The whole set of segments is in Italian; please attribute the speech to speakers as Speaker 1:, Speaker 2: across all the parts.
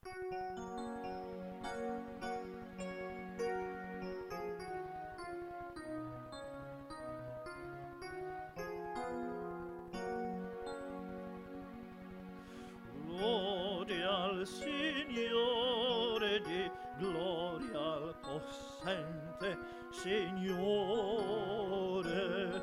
Speaker 1: Lode al Signore, di gloria al possente Signore.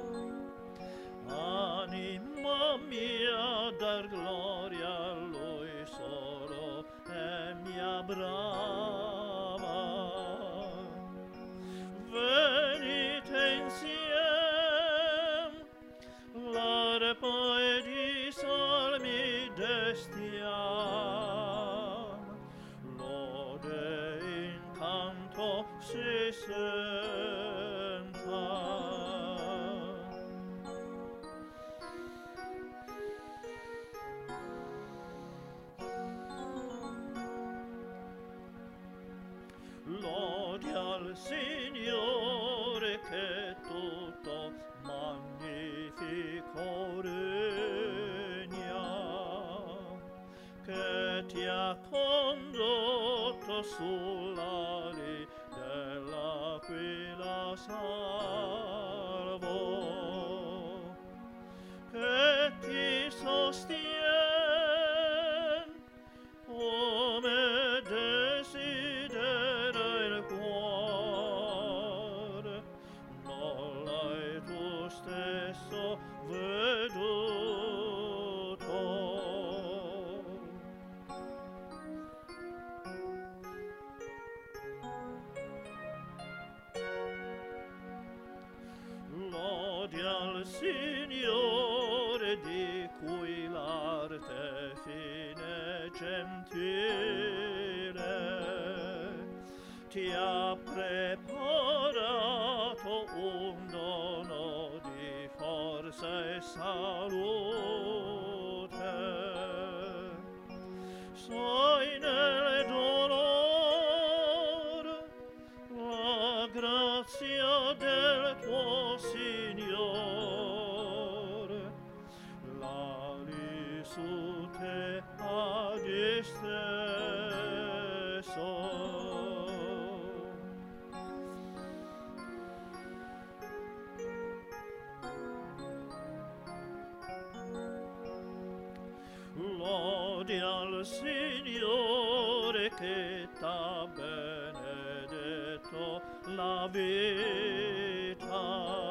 Speaker 1: Anima mia, dar gloria a Lui solo e mia brava. Venite insiem, l'arpa ed i salmi destiam, lode in canto si senta. Lode al Signore che tutto magnifico regna, che ti ha condotto sull'ali dell'aquila salvo, che ti sostien come desidera il cuore, non l'hai tu stesso veduto. Lode al Signore, di cui l'arte fine gentile ti ha preparato un dono di forza e salute. Sai nel dolore la grazia del tuo Signore, l'ali su te ha disteso. Lode al Signore che t'ha benedetto la vita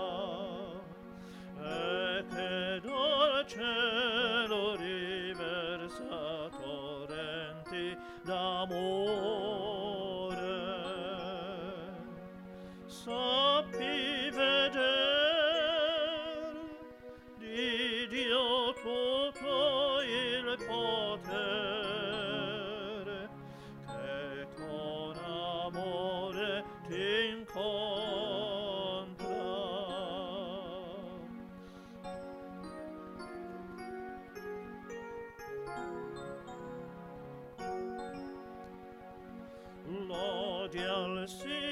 Speaker 1: e che dal cielo riversa torrenti d'amore. Sappi veder di Dio tutto il potere, che con amore ti incontra. Lode al Signore,